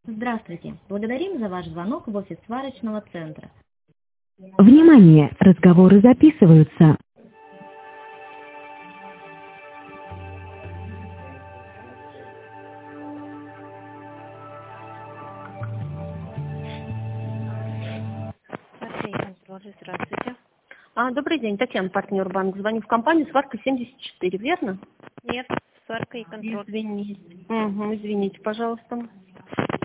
Здравствуйте. Благодарим за ваш звонок в офис сварочного центра. Внимание! Разговоры записываются. Здравствуйте. Добрый день, Татьяна, партнер банк. Звоню в компанию «Сварка 74», верно? Нет, сварка и контроль. Извините. Извините, пожалуйста.